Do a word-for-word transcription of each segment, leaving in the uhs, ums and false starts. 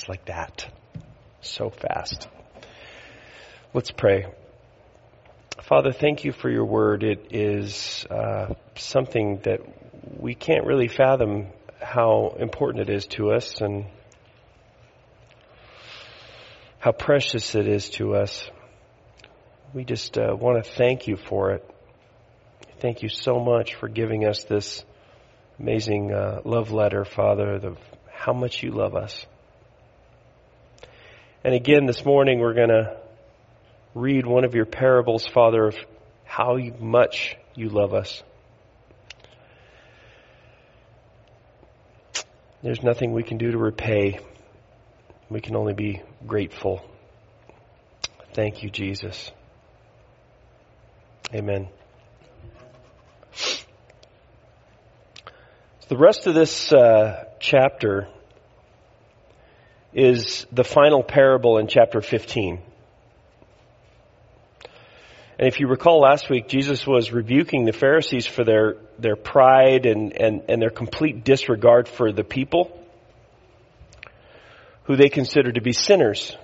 Just like that. So fast. Let's pray. Father, thank you for your word. It is uh, something that we can't really fathom how important it is to us and how precious it is to us. We just uh, want to thank you for it. Thank you so much for giving us this amazing uh, love letter, Father, of how much you love us. And again, this morning we're going to read one of your parables, Father, of how much you love us. There's nothing we can do to repay. We can only be grateful. Thank you, Jesus. Amen. The rest of this uh, chapter is the final parable in chapter fifteen. And if you recall last week, Jesus was rebuking the Pharisees for their, their pride and, and, and their complete disregard for the people who they considered to be sinners,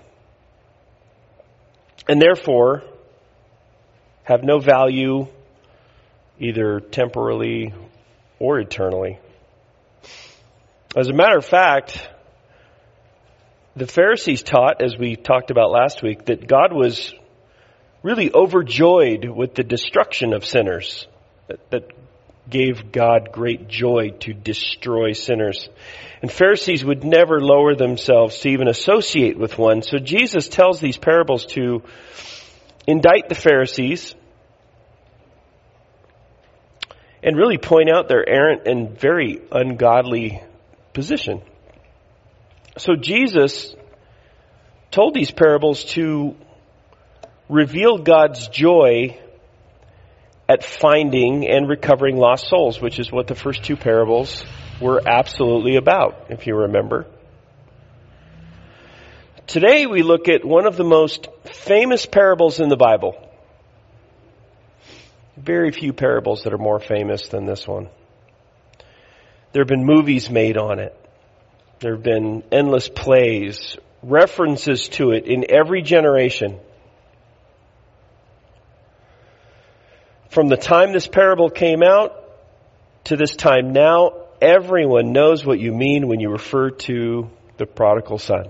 and therefore have no value either temporally or eternally. As a matter of fact, the Pharisees taught, as we talked about last week, that God was really overjoyed with the destruction of sinners, that, that gave God great joy to destroy sinners. And Pharisees would never lower themselves to even associate with one. So Jesus tells these parables to indict the Pharisees and really point out their errant and very ungodly position. So Jesus told these parables to reveal God's joy at finding and recovering lost souls, which is what the first two parables were absolutely about, if you remember. Today we look at one of the most famous parables in the Bible. Very few parables that are more famous than this one. There have been movies made on it. There have been endless plays, references to it in every generation. From the time this parable came out to this time now, everyone knows what you mean when you refer to the prodigal son.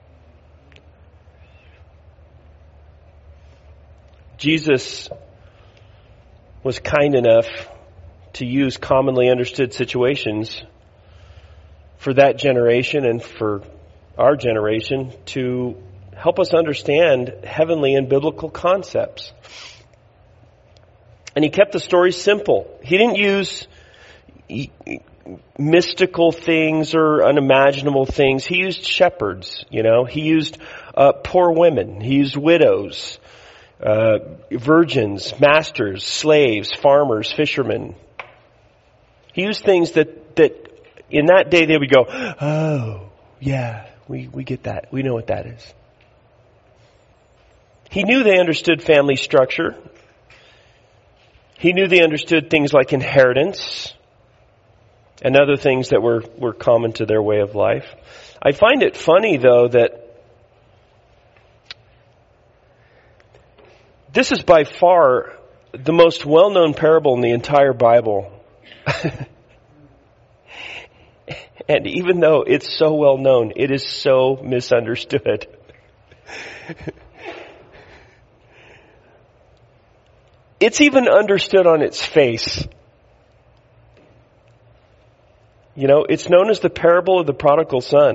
Jesus was kind enough to use commonly understood situations for that generation and for our generation to help us understand heavenly and biblical concepts. And he kept the story simple. He didn't use mystical things or unimaginable things. He used shepherds, you know. He used uh, poor women. He used widows, uh, virgins, masters, slaves, farmers, fishermen. He used things that, that in that day they would go, oh, yeah, we, we get that. We know what that is. He knew they understood family structure. He knew they understood things like inheritance and other things that were, were common to their way of life. I find it funny, though, that this is by far the most well-known parable in the entire Bible. And even though it's so well known, it is so misunderstood. It's even understood on its face. You know, it's known as the parable of the prodigal son.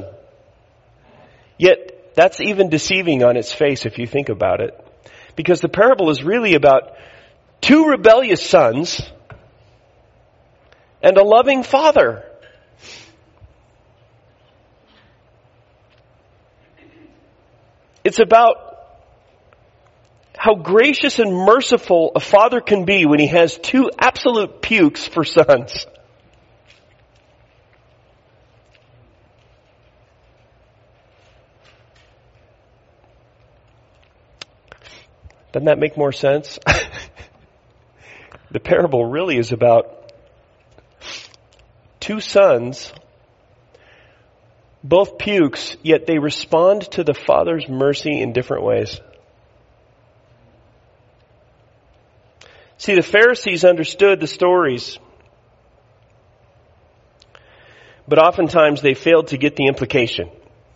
Yet, that's even deceiving on its face if you think about it. Because the parable is really about two rebellious sons and a loving father. It's about how gracious and merciful a father can be when he has two absolute pukes for sons. Doesn't that make more sense? The parable really is about two sons both pukes, yet they respond to the Father's mercy in different ways. See, the Pharisees understood the stories, but oftentimes they failed to get the implication.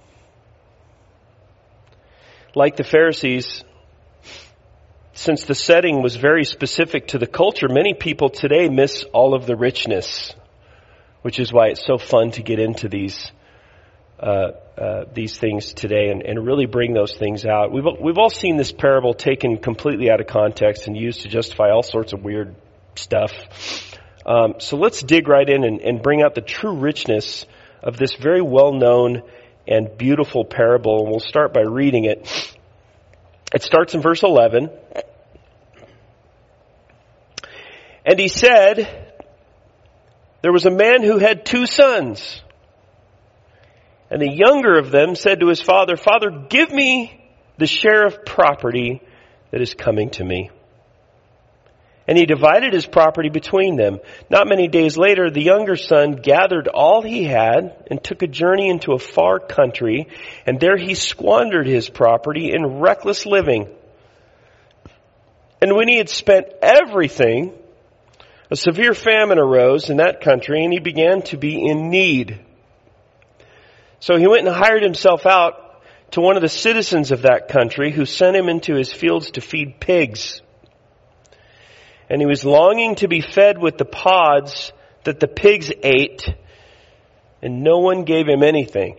Like the Pharisees, since the setting was very specific to the culture, many people today miss all of the richness, which is why it's so fun to get into these uh, uh, these things today and, and really bring those things out. We've we've all seen this parable taken completely out of context and used to justify all sorts of weird stuff. Um, so let's dig right in and, and bring out the true richness of this very well-known and beautiful parable. And we'll start by reading it. It starts in verse eleven. And he said, there was a man who had two sons. And the younger of them said to his father, Father, give me the share of property that is coming to me. And he divided his property between them. Not many days later, the younger son gathered all he had and took a journey into a far country. And there he squandered his property in reckless living. And when he had spent everything, a severe famine arose in that country, and he began to be in need. So he went and hired himself out to one of the citizens of that country, who sent him into his fields to feed pigs. And he was longing to be fed with the pods that the pigs ate, and no one gave him anything.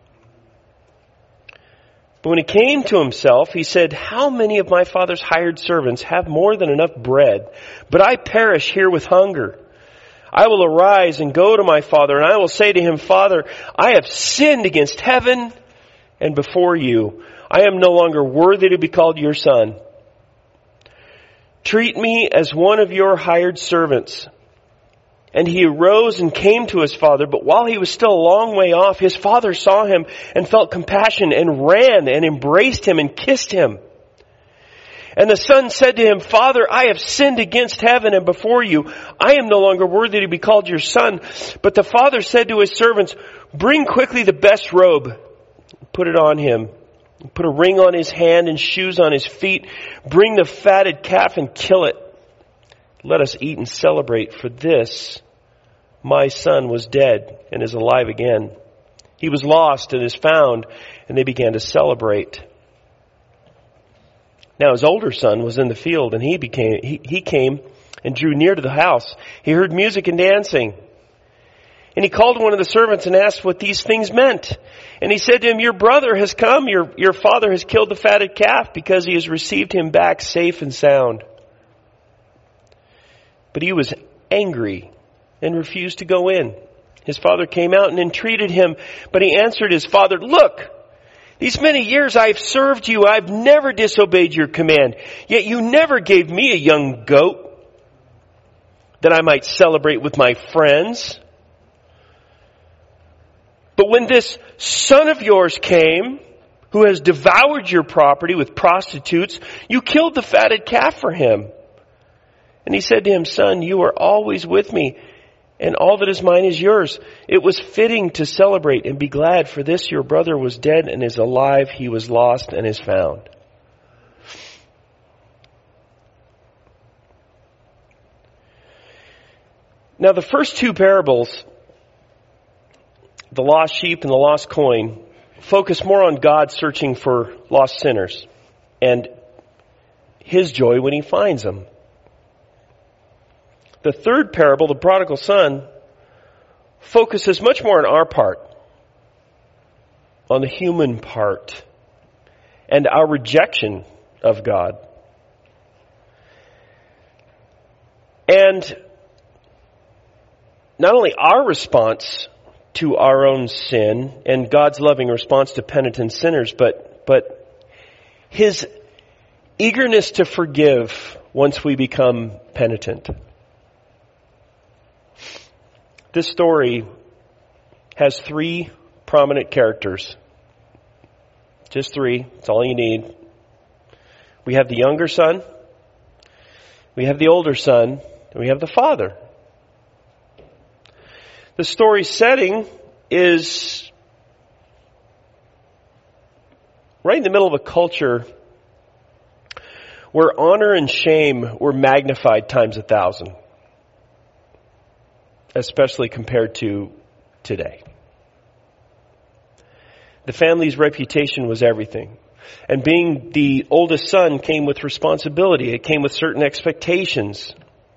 But when he came to himself, he said, how many of my father's hired servants have more than enough bread, but I perish here with hunger? I will arise and go to my father, and I will say to him, Father, I have sinned against heaven and before you. I am no longer worthy to be called your son. Treat me as one of your hired servants. And he arose and came to his father, but while he was still a long way off, his father saw him and felt compassion and ran and embraced him and kissed him. And the son said to him, Father, I have sinned against heaven and before you. I am no longer worthy to be called your son. But the father said to his servants, bring quickly the best robe, put it on him. Put a ring on his hand and shoes on his feet. Bring the fatted calf and kill it. Let us eat and celebrate, for this, my son, was dead and is alive again. He was lost and is found, and they began to celebrate. Now his older son was in the field, and he became he, he came and drew near to the house. He heard music and dancing. And he called one of the servants and asked what these things meant. And he said to him, your brother has come, your, your father has killed the fatted calf, because he has received him back safe and sound. But he was angry and refused to go in. His father came out and entreated him, but he answered his father, look, these many years I've served you. I've never disobeyed your command. Yet you never gave me a young goat that I might celebrate with my friends. But when this son of yours came, who has devoured your property with prostitutes, you killed the fatted calf for him. And he said to him, Son, you are always with me, and all that is mine is yours. It was fitting to celebrate and be glad, for this your brother was dead and is alive. He was lost and is found. Now the first two parables, the lost sheep and the lost coin, focus more on God searching for lost sinners and his joy when he finds them. The third parable, the prodigal son, focuses much more on our part, on the human part, and our rejection of God. And not only our response to our own sin and God's loving response to penitent sinners, but, but his eagerness to forgive once we become penitent. This story has three prominent characters. Just three. That's all you need. We have the younger son, we have the older son, and we have the father. The story setting is right in the middle of a culture where honor and shame were magnified times a thousand, especially compared to today. The family's reputation was everything. And being the oldest son came with responsibility. It came with certain expectations.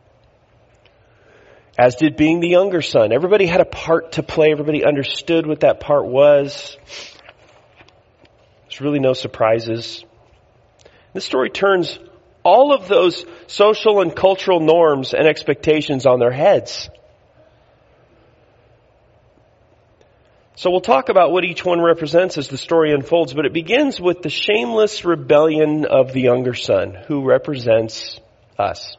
As did being the younger son. Everybody had a part to play. Everybody understood what that part was. There's really no surprises. This story turns all of those social and cultural norms and expectations on their heads. So we'll talk about what each one represents as the story unfolds, but it begins with the shameless rebellion of the younger son, who represents us.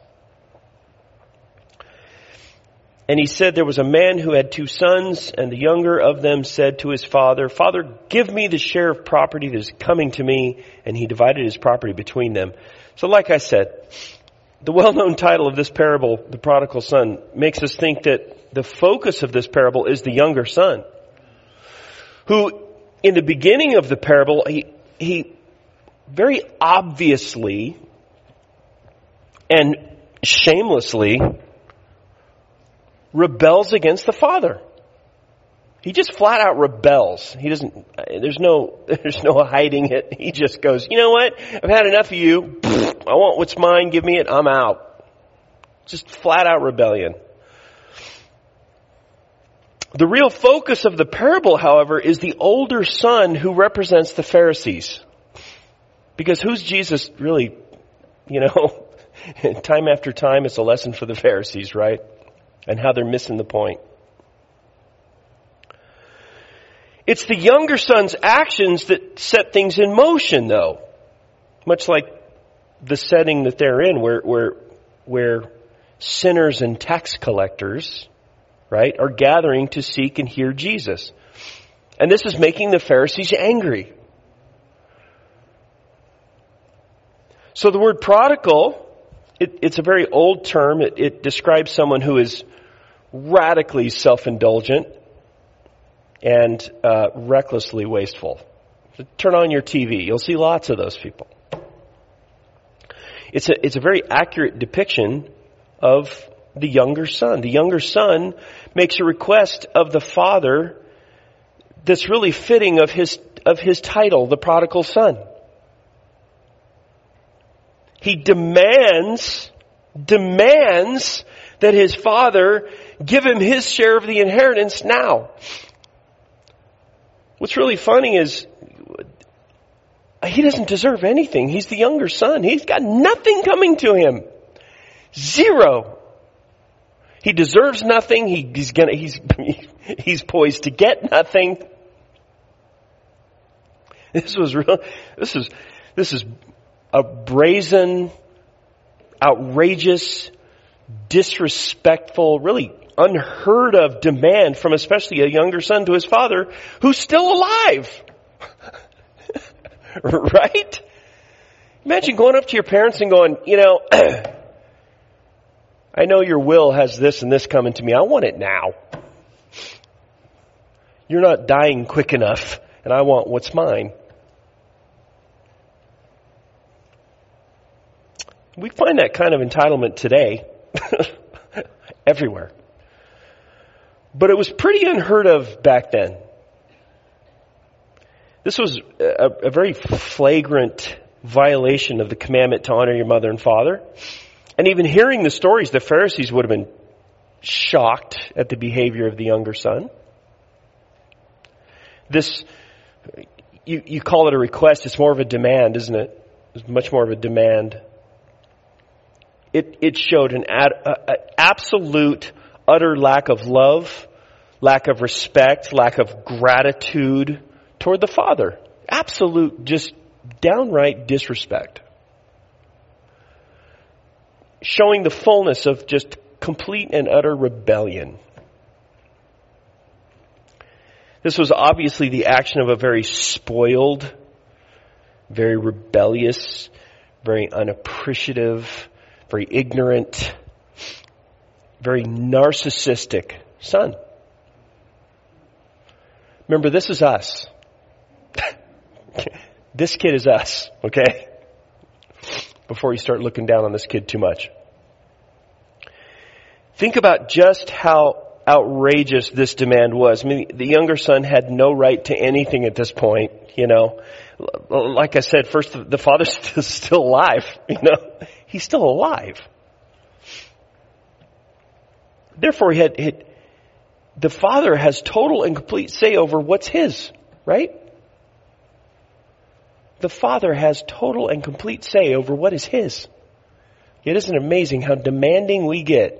And he said, there was a man who had two sons, and the younger of them said to his father, Father, give me the share of property that is coming to me. And he divided his property between them. So like I said, the well-known title of this parable, the prodigal son, makes us think that the focus of this parable is the younger son, who in the beginning of the parable, he, he very obviously and shamelessly rebels against the father. He just flat out rebels. He doesn't, there's no, there's no hiding it. He just goes, you know what? I've had enough of you. I want what's mine. Give me it. I'm out. Just flat out rebellion. The real focus of the parable, however, is the older son who represents the Pharisees. Because who's Jesus really, you know, time after time it's a lesson for the Pharisees, right? And how they're missing the point. It's the younger son's actions that set things in motion, though. Much like the setting that they're in, where, where, where sinners and tax collectors, right, are gathering to seek and hear Jesus. And this is making the Pharisees angry. So the word prodigal, it, it's a very old term. It, it describes someone who is radically self-indulgent and uh, recklessly wasteful. Turn on your T V. You'll see lots of those people. It's a, it's a very accurate depiction of the younger son. The younger son makes a request of the father that's really fitting of his, of his title, the prodigal son. He demands, demands that his father give him his share of the inheritance now. What's really funny is he doesn't deserve anything. He's the younger son. He's got nothing coming to him. Zero. He deserves nothing. He, he's gonna, he's, he's poised to get nothing. This was real, this is, this is a brazen, outrageous, disrespectful, really unheard of demand from especially a younger son to his father who's still alive. Right? Imagine going up to your parents and going, you know, I know your will has this and this coming to me. I want it now. You're not dying quick enough, and I want what's mine. We find that kind of entitlement today everywhere. But it was pretty unheard of back then. This was a, a very flagrant violation of the commandment to honor your mother and father. And even hearing the stories, the Pharisees would have been shocked at the behavior of the younger son. This, you, you call it a request, it's more of a demand, isn't it? It's much more of a demand. It, it showed an ad, a, a absolute, utter lack of love, lack of respect, lack of gratitude toward the father. Absolute, just downright disrespect. Showing the fullness of just complete and utter rebellion. This was obviously the action of a very spoiled, very rebellious, very unappreciative, very ignorant, very narcissistic son. Remember, this is us. This kid is us, okay? Before you start looking down on this kid too much. Think about just how outrageous this demand was. I mean, the younger son had no right to anything at this point, you know. Like I said, first, the father's still alive, you know. He's still alive. Therefore, he had, he, the father has total and complete say over what's his, right? The father has total and complete say over what is his. It isn't amazing how demanding we get.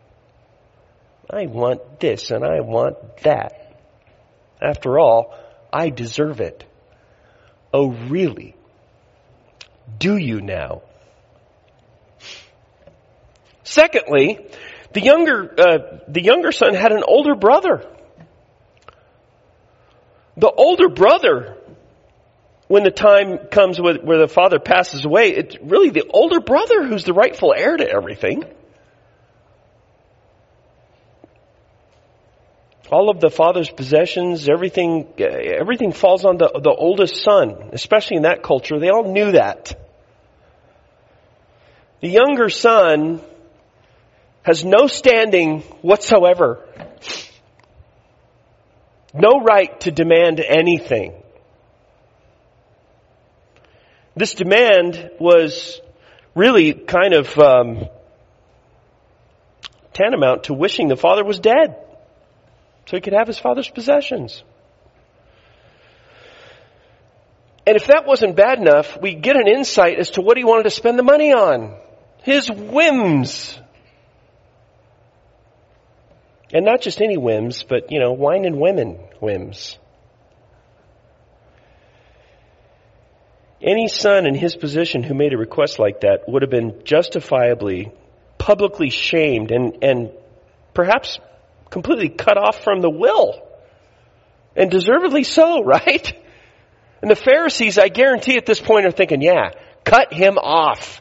I want this and I want that. After all, I deserve it. Oh, really? Do you now? Secondly, the younger uh, the younger son had an older brother. The older brother, when the time comes where the father passes away, it's really the older brother who's the rightful heir to everything. All of the father's possessions, everything, everything falls on the, the oldest son, especially in that culture. They all knew that. The younger son has no standing whatsoever. No right to demand anything. This demand was really kind of um, tantamount to wishing the father was dead, so he could have his father's possessions. And if that wasn't bad enough, we get an insight as to what he wanted to spend the money on. His whims. And not just any whims, but, you know, wine and women whims. Any son in his position who made a request like that would have been justifiably, publicly shamed and, and perhaps completely cut off from the will. And deservedly so, right? And the Pharisees, I guarantee at this point, are thinking, yeah, cut him off.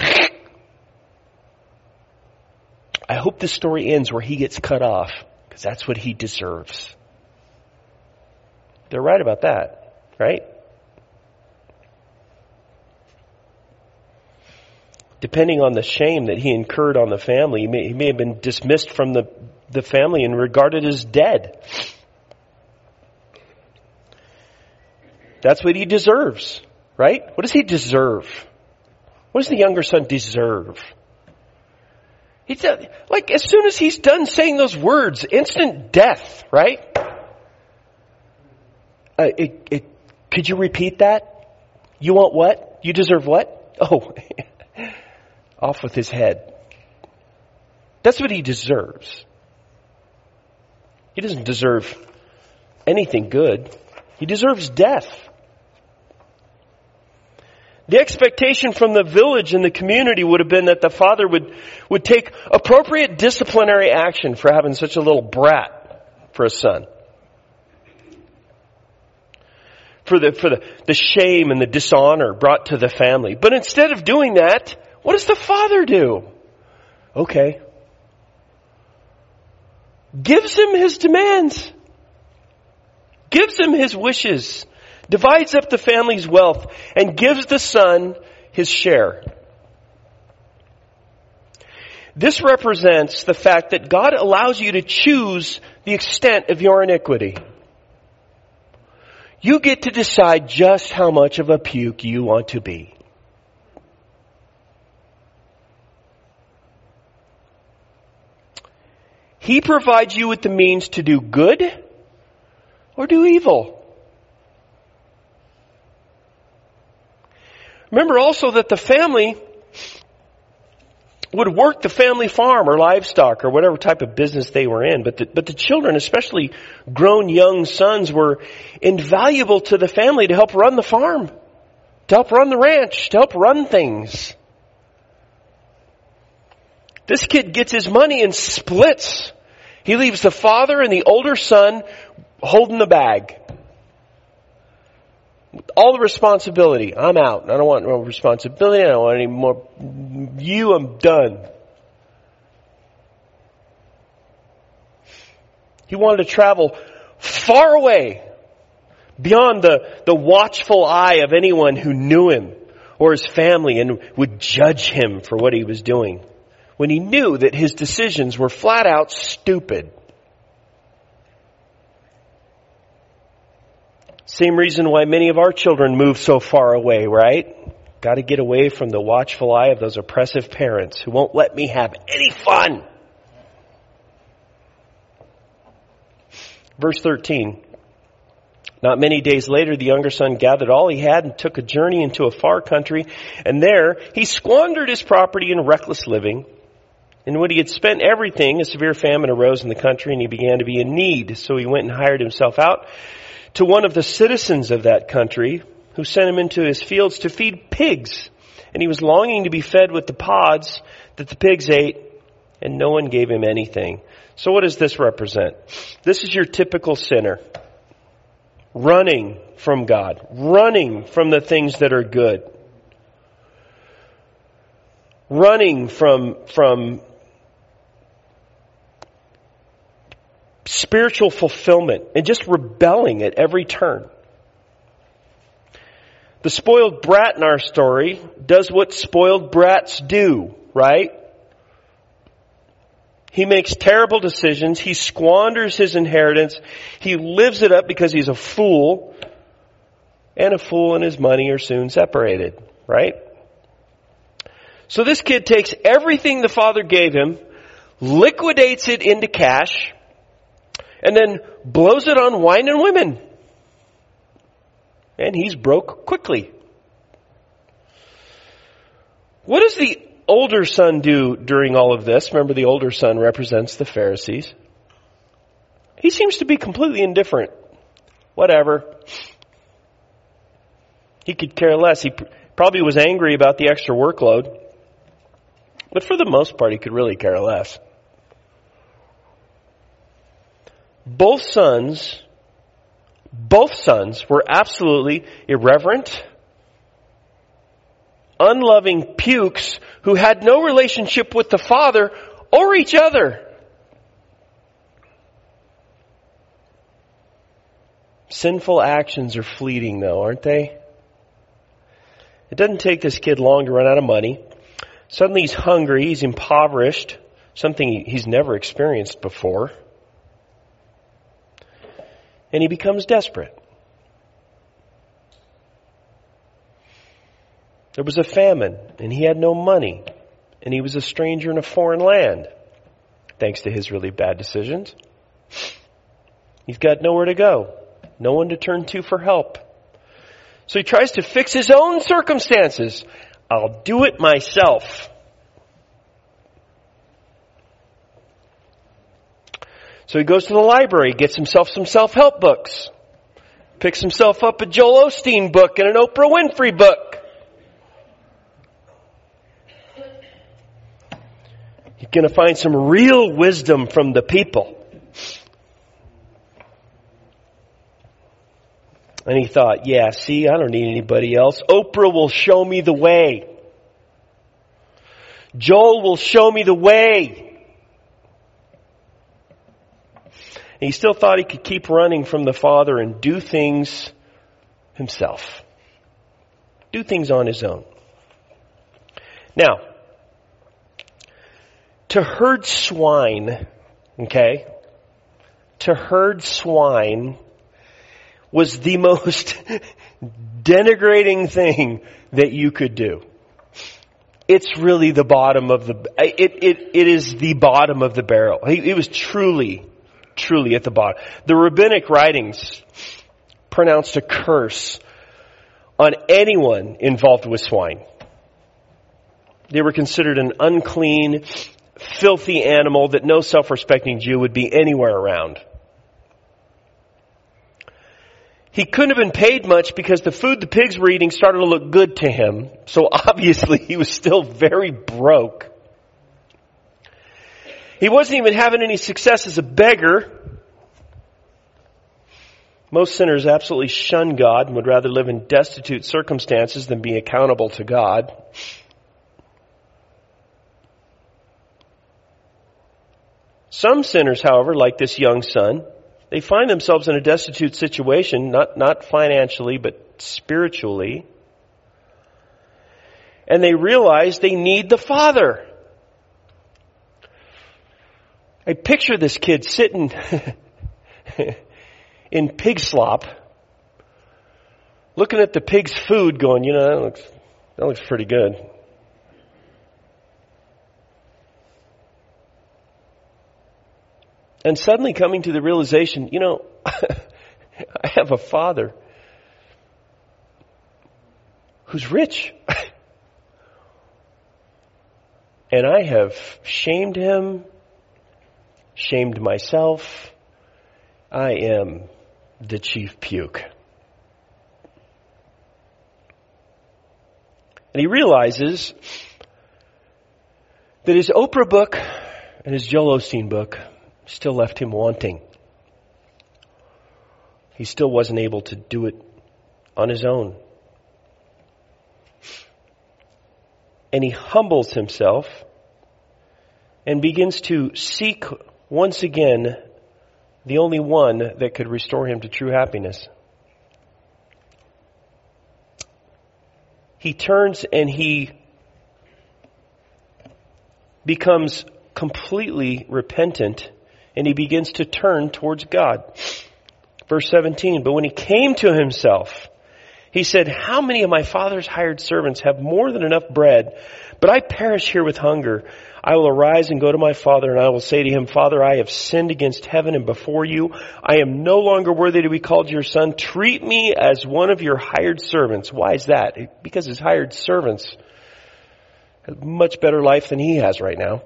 I hope this story ends where he gets cut off, because that's what he deserves. They're right about that, right? Depending on the shame that he incurred on the family, he may, he may have been dismissed from the, the family and regarded as dead. That's what he deserves, right? What does he deserve? What does the younger son deserve? He's like, as soon as he's done saying those words, instant death, right? Uh, it, it, could you repeat that? You want what? You deserve what? Oh, off with his head. That's what he deserves. He doesn't deserve anything good. He deserves death. The expectation from the village and the community would have been that the father would, would take appropriate disciplinary action for having such a little brat for a son. For the, for the, the shame and the dishonor brought to the family. But instead of doing that, what does the father do? Okay. Gives him his demands. Gives him his wishes. Divides up the family's wealth and gives the son his share. This represents the fact that God allows you to choose the extent of your iniquity. You get to decide just how much of a puke you want to be. He provides you with the means to do good or do evil. Remember also that the family would work the family farm or livestock or whatever type of business they were in. But the, but the children, especially grown young sons, were invaluable to the family to help run the farm, to help run the ranch, to help run things. This kid gets his money and splits. He leaves the father and the older son holding the bag. All the responsibility. I'm out. I don't want no responsibility. I don't want any more. You, I'm done. He wanted to travel far away, beyond the, the watchful eye of anyone who knew him or his family and would judge him for what he was doing, when he knew that his decisions were flat out stupid. Same reason why many of our children move so far away, right? Got to get away from the watchful eye of those oppressive parents who won't let me have any fun. Verse thirteen. Not many days later, the younger son gathered all he had and took a journey into a far country. And there he squandered his property in reckless living. And when he had spent everything, a severe famine arose in the country and he began to be in need. So he went and hired himself out to one of the citizens of that country, who sent him into his fields to feed pigs. And he was longing to be fed with the pods that the pigs ate, and no one gave him anything. So what does this represent? This is your typical sinner. Running from God. Running from the things that are good. Running from, from spiritual fulfillment and just rebelling at every turn. The spoiled brat in our story does what spoiled brats do, right? He makes terrible decisions. He squanders his inheritance. He lives it up because he's a fool. And a fool and his money are soon separated, right? So this kid takes everything the father gave him, liquidates it into cash, and then blows it on wine and women. And he's broke quickly. What does the older son do during all of this? Remember, the older son represents the Pharisees. He seems to be completely indifferent. Whatever. He could care less. He probably was angry about the extra workload. But for the most part, he could really care less. Both sons, both sons were absolutely irreverent, unloving pukes who had no relationship with the father or each other. Sinful actions are fleeting though, aren't they? It doesn't take this kid long to run out of money. Suddenly he's hungry, he's impoverished, something he's never experienced before. And he becomes desperate. There was a famine, and he had no money, and he was a stranger in a foreign land, thanks to his really bad decisions. He's got nowhere to go, no one to turn to for help. So he tries to fix his own circumstances. I'll do it myself. So he goes to the library, gets himself some self-help books, picks himself up a Joel Osteen book and an Oprah Winfrey book. He's going to find some real wisdom from the people. And he thought, yeah, see, I don't need anybody else. Oprah will show me the way. Joel will show me the way. And he still thought he could keep running from the Father and do things himself. Do things on his own. Now, to herd swine, okay, to herd swine was the most denigrating thing that you could do. It's really the bottom of the, it, it, it is the bottom of the barrel. He, he was truly Truly at the bottom. The rabbinic writings pronounced a curse on anyone involved with swine. They were considered an unclean, filthy animal that no self-respecting Jew would be anywhere around. He couldn't have been paid much because the food the pigs were eating started to look good to him. So obviously he was still very broke. He wasn't even having any success as a beggar. Most sinners absolutely shun God and would rather live in destitute circumstances than be accountable to God. Some sinners, however, like this young son, They find themselves in a destitute situation, not, not financially, but spiritually. And they realize they need the Father. I picture this kid sitting in pig slop, looking at the pig's food going, you know, that looks, that looks pretty good. And suddenly coming to the realization, you know, I have a Father who's rich. And I have shamed him, shamed myself. I am the chief puke. And he realizes that his Oprah book and his Joel Osteen book still left him wanting. He still wasn't able to do it on his own. And he humbles himself and begins to seek once again the only one that could restore him to true happiness. He turns and he becomes completely repentant, and he begins to turn towards God. Verse seventeen, but when he came to himself, he said, how many of my father's hired servants have more than enough bread, but I perish here with hunger? I will arise and go to my father, and I will say to him, Father, I have sinned against heaven and before you. I am no longer worthy to be called your son. Treat me as one of your hired servants. Why is that? Because his hired servants have a much better life than he has right now.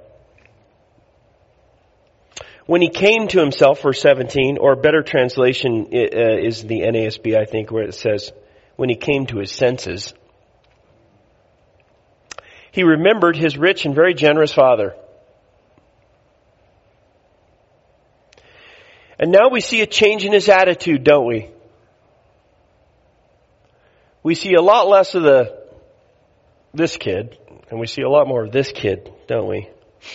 When he came to himself, verse seventeen, or a better translation uh, is the N A S B, I think, where it says, when he came to his senses, he remembered his rich and very generous father. And now we see a change in his attitude, don't we? We see a lot less of the this kid, and we see a lot more of this kid, don't we?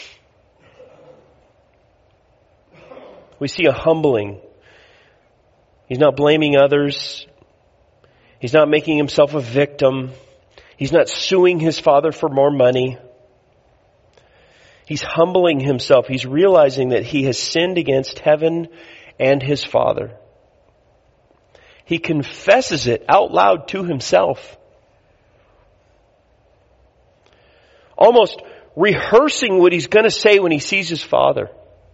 We see a humbling. He's not blaming others. He's not making himself a victim. He's not suing his father for more money. He's humbling himself. He's realizing that he has sinned against heaven and his father. He confesses it out loud to himself. Almost rehearsing what he's going to say when he sees his father.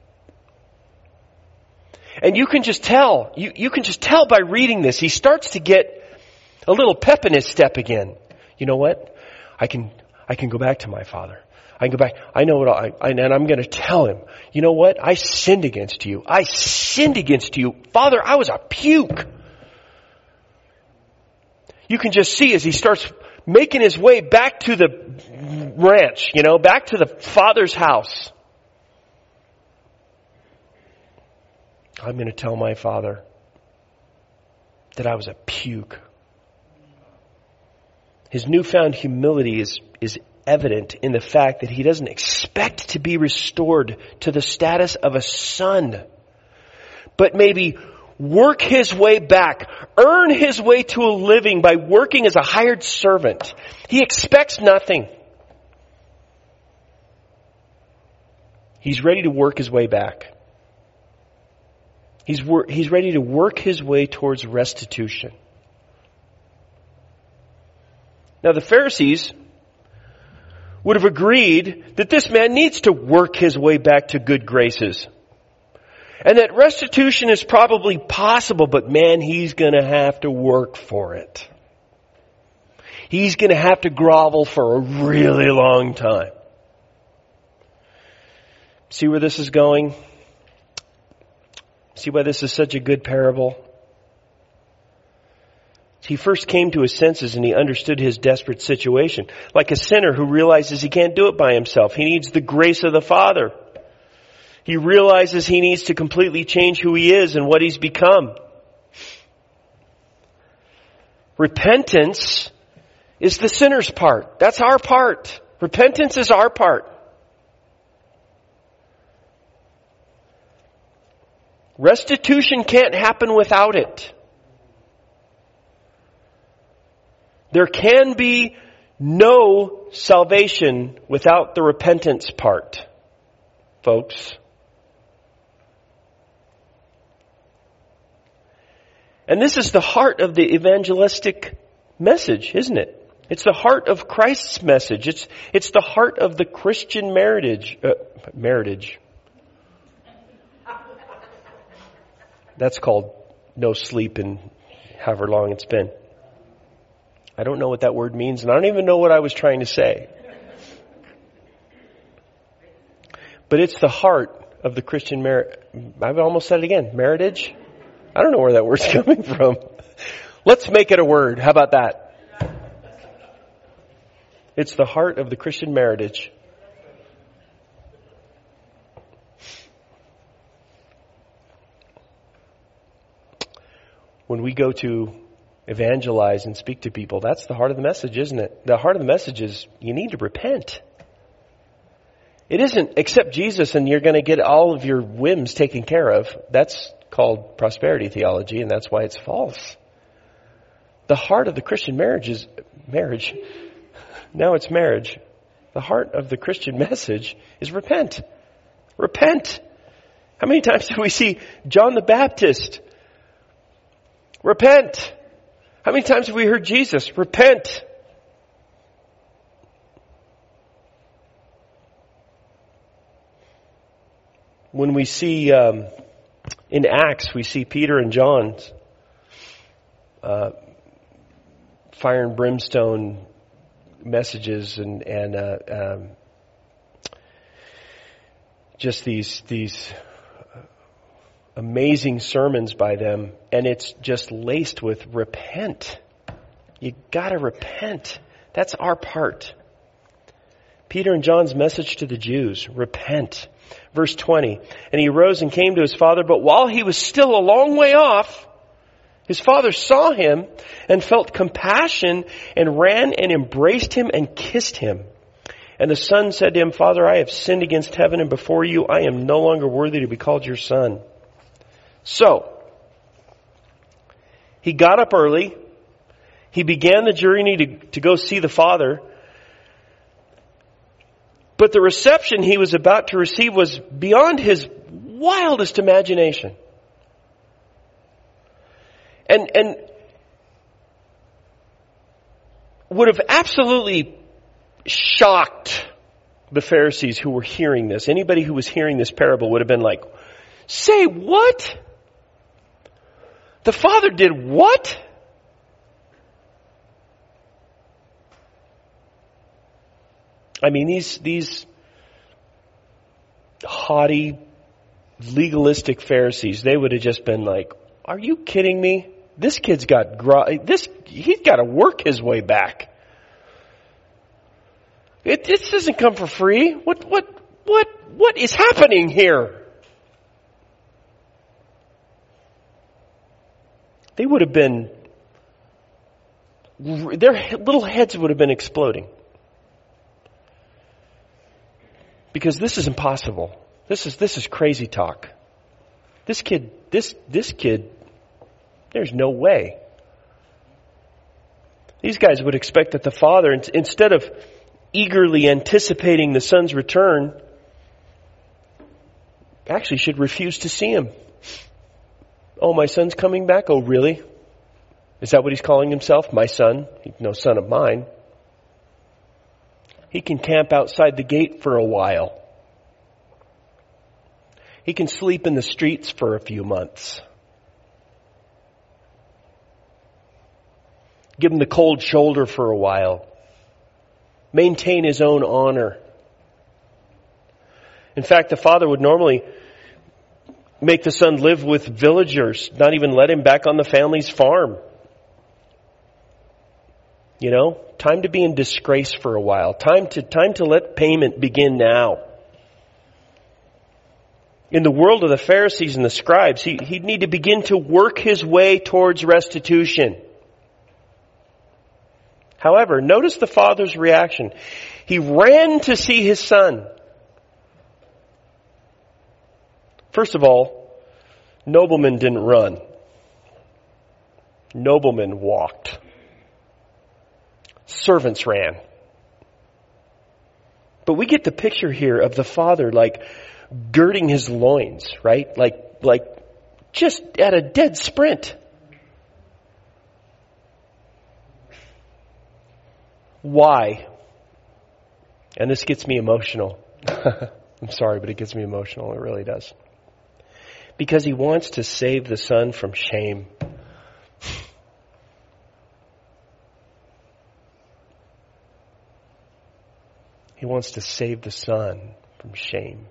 And you can just tell, you, you can just tell by reading this, he starts to get a little pep in his step again. You know what? I can, I can go back to my father. I can go back. I know what I, I and I'm going to tell him, you know what? I sinned against you. I sinned against you. Father, I was a puke. You can just see as he starts making his way back to the ranch, you know, back to the father's house. I'm going to tell my father that I was a puke. His newfound humility is, is evident in the fact that he doesn't expect to be restored to the status of a son, but maybe work his way back, earn his way to a living by working as a hired servant. He expects nothing. He's ready to work his way back. He's, wor- he's ready to work his way towards restitution. Now the Pharisees would have agreed that this man needs to work his way back to good graces. And that restitution is probably possible, but man, he's going to have to work for it. He's going to have to grovel for a really long time. See where this is going? See why this is such a good parable? He first came to his senses and he understood his desperate situation. Like a sinner who realizes he can't do it by himself. He needs the grace of the Father. He realizes he needs to completely change who he is and what he's become. Repentance is the sinner's part. That's our part. Repentance is our part. Restitution can't happen without it. There can be no salvation without the repentance part, folks. And this is the heart of the evangelistic message, isn't it? It's the heart of Christ's message. It's it's the heart of the Christian marriage. Uh, marriage. That's called no sleep in however long it's been. I don't know what that word means, and I don't even know what I was trying to say. But it's the heart of the Christian marriage. I've almost said it again. Marriage? I don't know where that word's coming from. Let's make it a word. How about that? It's the heart of the Christian marriage. When we go to evangelize and speak to people, that's the heart of the message, isn't it? The heart of the message is you need to repent. It isn't accept Jesus and you're going to get all of your whims taken care of. That's called prosperity theology, and that's why it's false. The heart of the Christian marriage is marriage. Now it's marriage. The heart of the Christian message is repent. Repent. How many times do we see John the Baptist? Repent. How many times have we heard Jesus? Repent. When we see um, in Acts, we see Peter and John's uh, fire and brimstone messages and and uh, um, just these these amazing sermons by them, and it's just laced with repent. You gotta repent. That's our part. Peter and John's message to the Jews, repent. Verse twenty, and he arose and came to his father, but while he was still a long way off, his father saw him and felt compassion and ran and embraced him and kissed him. And the son said to him, Father, I have sinned against heaven and before you. I am no longer worthy to be called your son. So, he got up early. He began the journey to, to go see the father. But the reception he was about to receive was beyond his wildest imagination. And, and would have absolutely shocked the Pharisees who were hearing this. Anybody who was hearing this parable would have been like, say what? The father did what? I mean, these these haughty, legalistic Pharisees, they would have just been like, are you kidding me? This kid's got, gro- this, he's got to work his way back. It, this doesn't come for free. What, what, what, what is happening here? They would have been, their little heads would have been exploding. Because this is impossible. This is, this is crazy talk. This kid, this, this kid, there's no way. These guys would expect that the father, instead of eagerly anticipating the son's return, actually should refuse to see him. Oh, my son's coming back? Oh, really? Is that what he's calling himself? My son? He's no son of mine. He can camp outside the gate for a while. He can sleep in the streets for a few months. Give him the cold shoulder for a while. Maintain his own honor. In fact, the father would normally make the son live with villagers, not even let him back on the family's farm. You know, time to be in disgrace for a while. Time to, time to let payment begin now. In the world of the Pharisees and the scribes, he, he'd need to begin to work his way towards restitution. However, notice the father's reaction. He ran to see his son. First of all, Noblemen didn't run. Noblemen walked. Servants ran. But we get the picture here of the father like girding his loins, right? Like, like just at a dead sprint. Why? And this gets me emotional. I'm sorry, but it gets me emotional. It really does. Because he wants to save the son from shame. He wants to save the son from shame.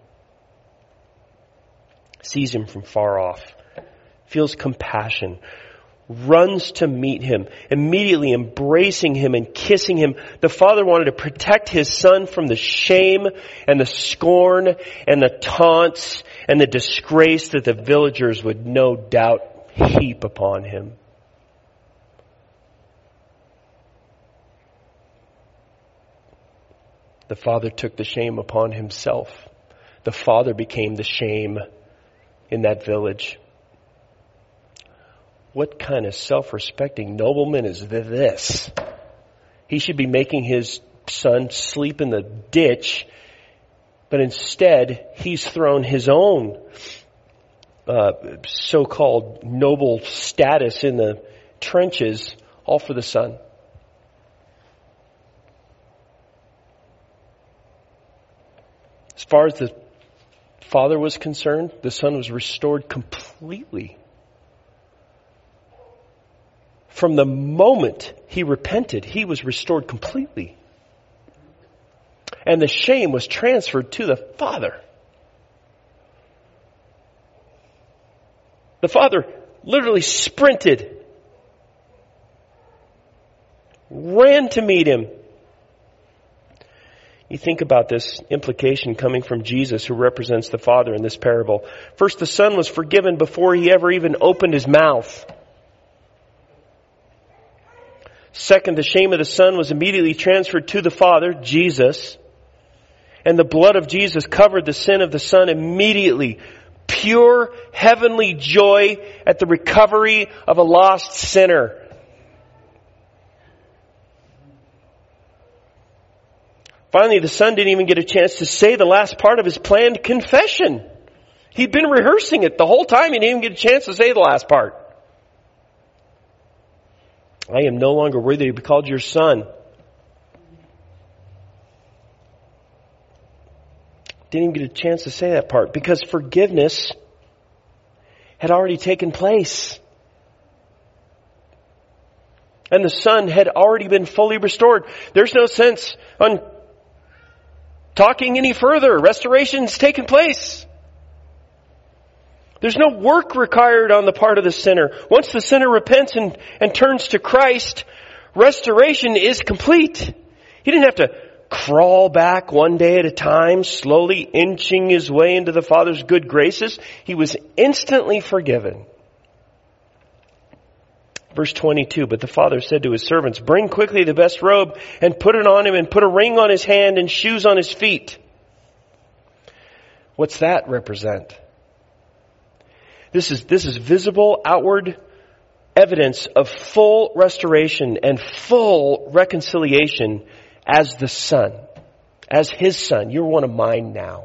Sees him from far off. Feels compassion. Runs to meet him. Immediately embracing him and kissing him. The father wanted to protect his son from the shame and the scorn and the taunts and the disgrace that the villagers would no doubt heap upon him. The father took the shame upon himself. The father became the shame in that village. What kind of self-respecting nobleman is this? He should be making his son sleep in the ditch, but instead he's thrown his own uh, so-called noble status in the trenches, all for the son. As far as the father was concerned, the son was restored completely. From the moment he repented, he was restored completely. And the shame was transferred to the father. The father literally sprinted, ran to meet him. You think about this implication coming from Jesus, who represents the Father in this parable. First, the Son was forgiven before he ever even opened his mouth. Second, the shame of the Son was immediately transferred to the Father, Jesus. And the blood of Jesus covered the sin of the Son immediately. Pure heavenly joy at the recovery of a lost sinner. Finally, the son didn't even get a chance to say the last part of his planned confession. He'd been rehearsing it the whole time. He didn't even get a chance to say the last part. I am no longer worthy to be called your son. Didn't even get a chance to say that part because forgiveness had already taken place. And the son had already been fully restored. There's no sense on talking any further. Restoration's taken place. There's no work required on the part of the sinner. Once the sinner repents and, and turns to Christ, restoration is complete. He didn't have to crawl back one day at a time, slowly inching his way into the Father's good graces. He was instantly forgiven. Verse twenty-two, but the father said to his servants, bring quickly the best robe and put it on him and put a ring on his hand and shoes on his feet. What's that represent? This is, this is visible outward evidence of full restoration and full reconciliation as the son, as his son. You're one of mine now.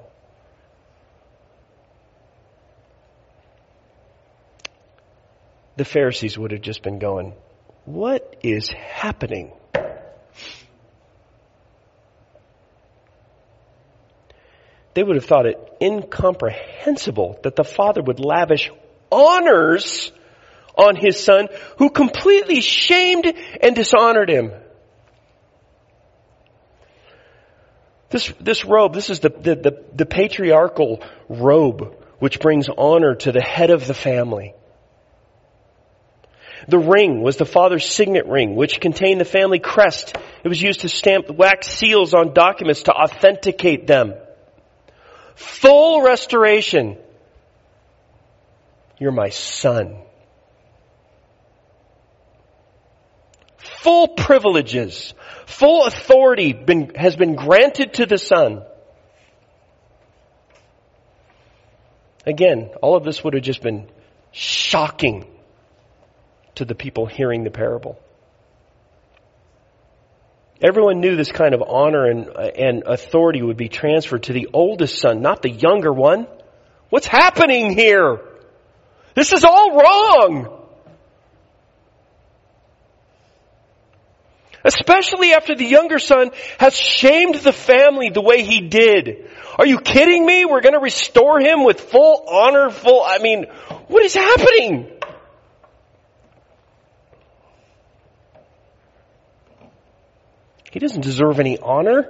The Pharisees would have just been going, what is happening? They would have thought it incomprehensible that the father would lavish honors on his son who completely shamed and dishonored him. This, this robe, this is the, the, the, the patriarchal robe which brings honor to the head of the family. The ring was the father's signet ring, which contained the family crest. It was used to stamp wax seals on documents to authenticate them. Full restoration. You're my son. Full privileges, full authority been, has been granted to the son. Again, all of this would have just been shocking to the people hearing the parable. Everyone knew this kind of honor and, and authority would be transferred to the oldest son, not the younger one. What's happening here? This is all wrong. Especially after the younger son has shamed the family the way he did. Are you kidding me? We're going to restore him with full honor, full, I mean, what is happening? He doesn't deserve any honor.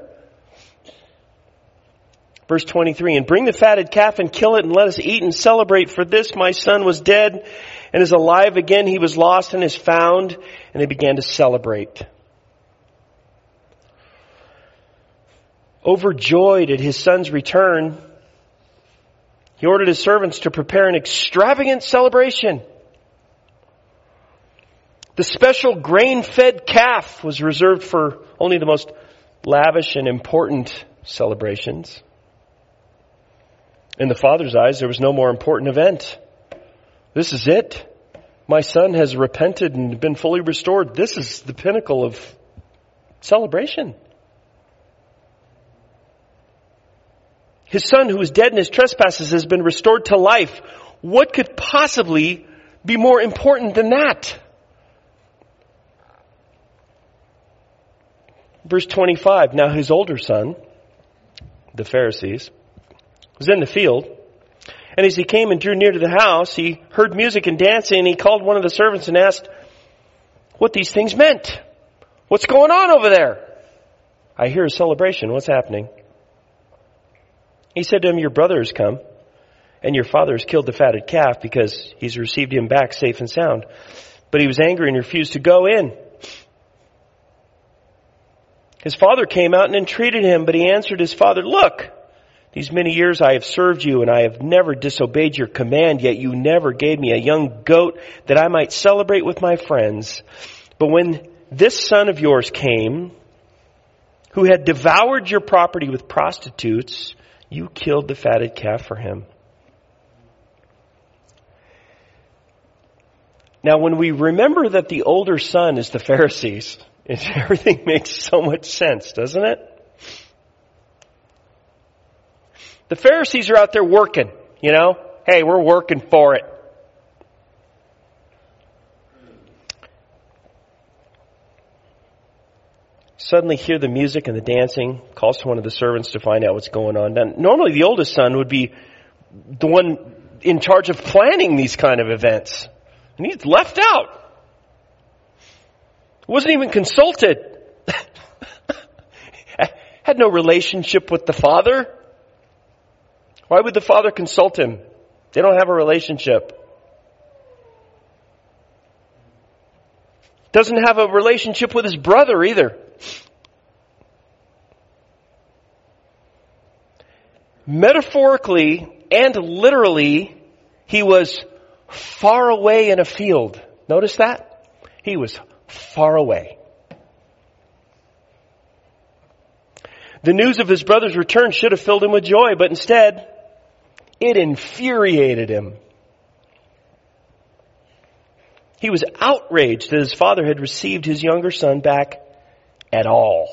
Verse twenty-three, and bring the fatted calf and kill it and let us eat and celebrate. For this my son was dead and is alive again. He was lost and is found. And they began to celebrate. Overjoyed at his son's return, he ordered his servants to prepare an extravagant celebration. The special grain-fed calf was reserved for only the most lavish and important celebrations. In the Father's eyes, there was no more important event. This is it. My son has repented and been fully restored. This is the pinnacle of celebration. His son who was dead in his trespasses has been restored to life. What could possibly be more important than that? Verse twenty-five, now his older son, the Pharisees, was in the field. And as he came and drew near to the house, he heard music and dancing, and he called one of the servants and asked what these things meant. What's going on over there? I hear a celebration. What's happening? He said to him, your brother has come, and your father has killed the fatted calf because he's received him back safe and sound. But he was angry and refused to go in. His father came out and entreated him, but he answered his father, look, these many years I have served you, and I have never disobeyed your command, yet you never gave me a young goat that I might celebrate with my friends. But when this son of yours came, who had devoured your property with prostitutes, you killed the fatted calf for him. Now, when we remember that the older son is the Pharisees, everything makes so much sense, doesn't it? The Pharisees are out there working, you know. Hey, we're working for it. Suddenly hear the music and the dancing, calls to one of the servants to find out what's going on. Now, normally the oldest son would be the one in charge of planning these kind of events. And he's left out. Wasn't even consulted. Had no relationship with the father. Why would the father consult him? They don't have a relationship. Doesn't have a relationship with his brother either. Metaphorically and literally, he was far away in a field. Notice that? He was far away. The news of his brother's return should have filled him with joy, but instead, it infuriated him. He was outraged that his father had received his younger son back at all.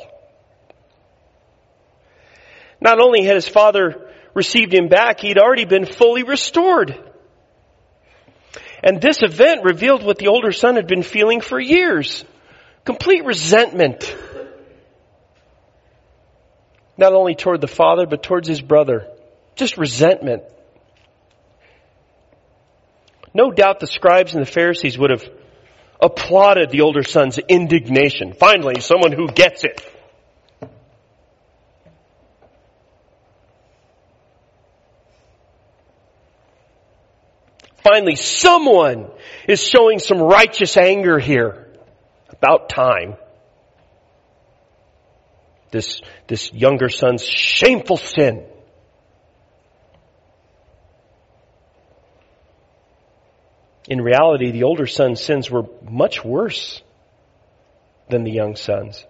Not only had his father received him back, he'd already been fully restored. And this event revealed what the older son had been feeling for years. Complete resentment. Not only toward the father, but towards his brother. Just resentment. No doubt the scribes and the Pharisees would have applauded the older son's indignation. Finally, someone who gets it. Finally, someone is showing some righteous anger here. About time. This, this younger son's shameful sin. In reality, the older son's sins were much worse than the young son's.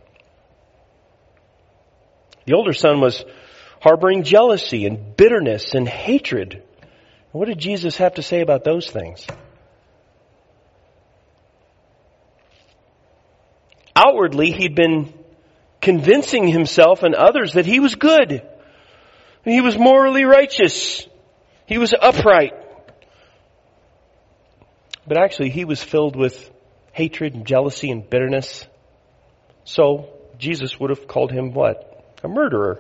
The older son was harboring jealousy and bitterness and hatred. What did Jesus have to say about those things? outwardly he'd been convincing himself and others that he was good. He was morally righteous. He was upright. But actually he was filled with hatred and jealousy and bitterness. So Jesus would have called him what? A murderer.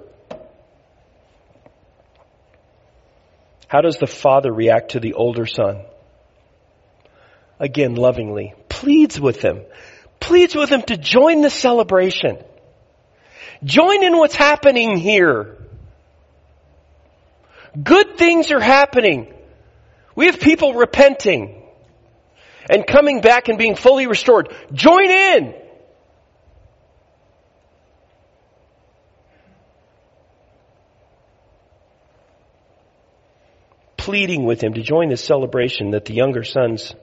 How does the father react to the older son? Again, lovingly. Pleads with him. Pleads with him to join the celebration. Join in what's happening here. Good things are happening. We have people repenting and coming back and being fully restored. Join in. Pleading with him to join the celebration that the younger son's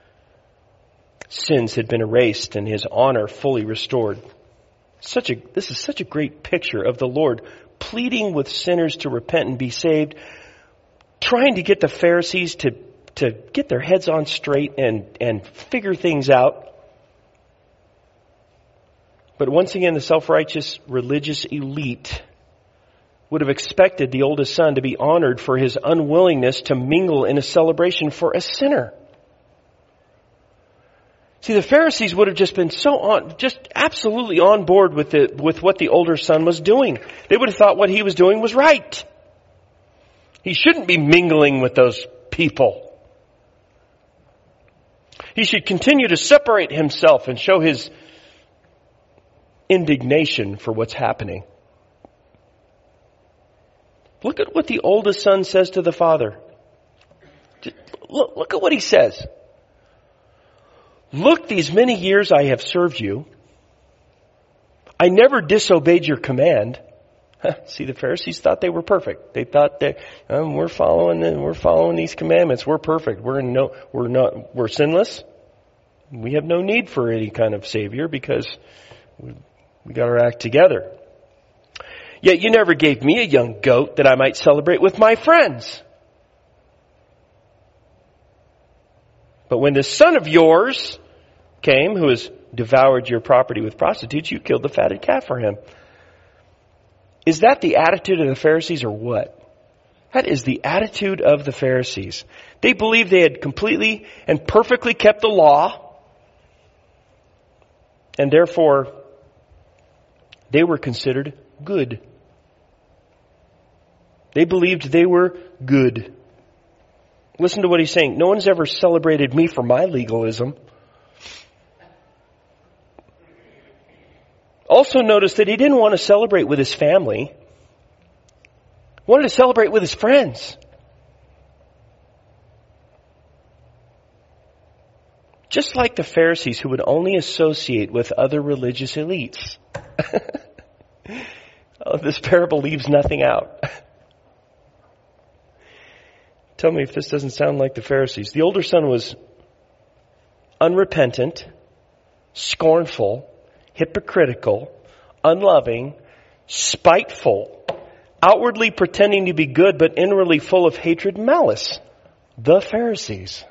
sins had been erased and his honor fully restored. Such a, this is such a great picture of the Lord pleading with sinners to repent and be saved, trying to get the Pharisees to, to get their heads on straight and, and figure things out. But once again, the self-righteous religious elite would have expected the oldest son to be honored for his unwillingness to mingle in a celebration for a sinner. See, the Pharisees would have just been so on, just absolutely on board with the, with what the older son was doing. They would have thought what he was doing was right. He shouldn't be mingling with those people. He should continue to separate himself and show his indignation for what's happening. Look at what the oldest son says to the father. Look, look at what he says. Look, these many years I have served you. I never disobeyed your command. See, the Pharisees thought they were perfect. They thought that um, we're following we're following these commandments. We're perfect. We're in no we're not we're sinless. We have no need for any kind of savior because we, we got our act together. Yet you never gave me a young goat that I might celebrate with my friends. But when this son of yours came, who has devoured your property with prostitutes, you killed the fatted calf for him. Is that the attitude of the Pharisees or what? That is the attitude of the Pharisees. They believed they had completely and perfectly kept the law, and therefore they were considered good. They believed they were good. Listen to what he's saying. No one's ever celebrated me for my legalism. Also notice that he didn't want to celebrate with his family. He wanted to celebrate with his friends. Just like the Pharisees who would only associate with other religious elites. Oh, this parable leaves nothing out. Tell me if this doesn't sound like the Pharisees. The older son was unrepentant, scornful, hypocritical, unloving, spiteful, outwardly pretending to be good but inwardly full of hatred and malice. The Pharisees.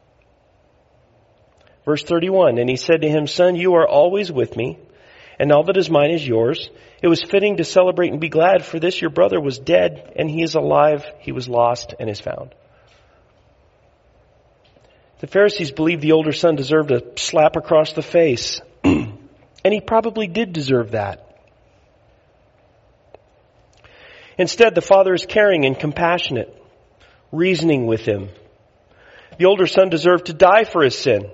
Verse thirty-one, and he said to him, Son, you are always with me, and all that is mine is yours. It was fitting to celebrate and be glad, for this your brother was dead, and he is alive. He was lost and is found. The Pharisees believed the older son deserved a slap across the face. And he probably did deserve that. Instead, the father is caring and compassionate, reasoning with him. The older son deserved to die for his sin.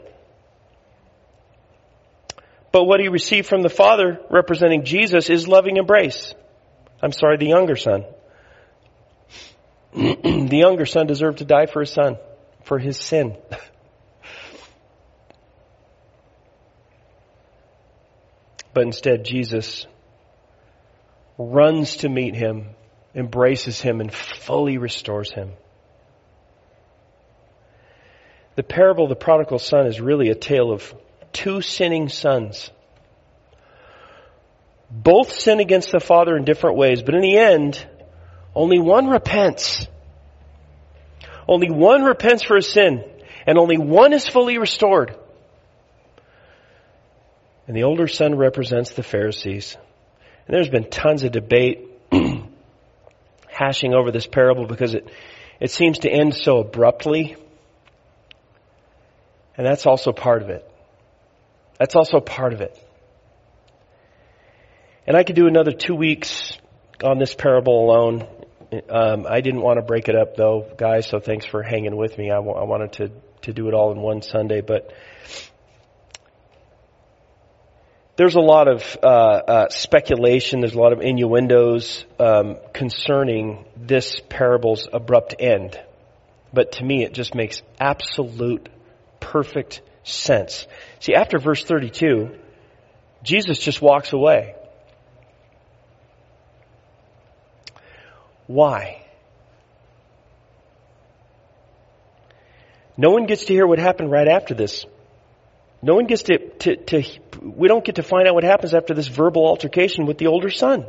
But what he received from the father, representing Jesus, is loving embrace. I'm sorry, the younger son. The younger son deserved to die for his son, for his sin. But instead, Jesus runs to meet him, embraces him, and fully restores him. The parable of the prodigal son is really a tale of two sinning sons. Both sin against the father in different ways, but in the end, only one repents. Only one repents for his sin, and only one is fully restored. And the older son represents the Pharisees. And there's been tons of debate hashing over this parable because it, it seems to end so abruptly. And that's also part of it. That's also part of it. And I could do another two weeks on this parable alone. Um, I didn't want to break it up though, guys, so thanks for hanging with me. I, w- I wanted to, to do it all in one Sunday, but there's a lot of uh, uh, speculation, there's a lot of innuendos um, concerning this parable's abrupt end. But to me, it just makes absolute, perfect sense. See, after verse thirty-two, Jesus just walks away. Why? No one gets to hear what happened right after this. No one gets to, to, to, we don't get to find out what happens after this verbal altercation with the older son.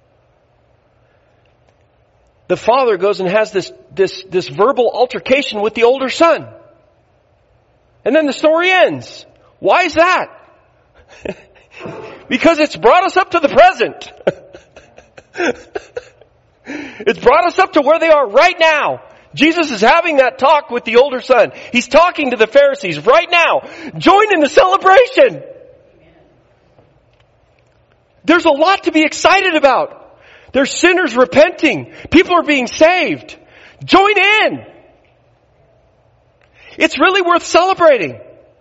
The father goes and has this, this, this verbal altercation with the older son. And then the story ends. Why is that? Because it's brought us up to the present. It's brought us up to where they are right now. Jesus is having that talk with the older son. He's talking to the Pharisees right now. Join in the celebration. There's a lot to be excited about. There's sinners repenting. People are being saved. Join in. It's really worth celebrating.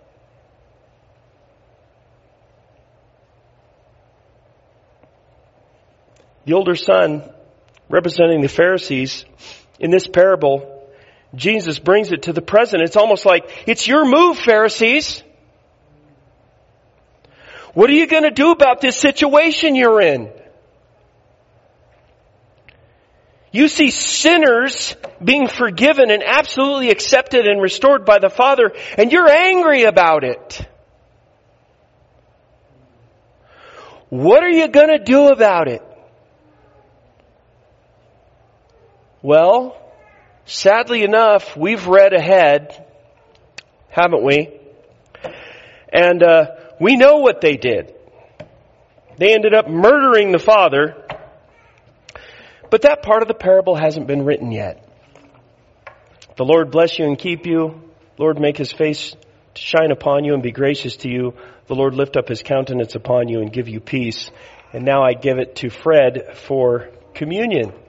The older son, representing the Pharisees, in this parable, Jesus brings it to the present. It's almost like, it's your move, Pharisees. What are you going to do about this situation you're in? You see sinners being forgiven and absolutely accepted and restored by the Father, and you're angry about it. What are you going to do about it? Well, sadly enough, we've read ahead, haven't we? And uh, we know what they did. They ended up murdering the father. But that part of the parable hasn't been written yet. The Lord bless you and keep you. Lord, make His face to shine upon you and be gracious to you. The Lord lift up His countenance upon you and give you peace. And now I give it to Fred for communion.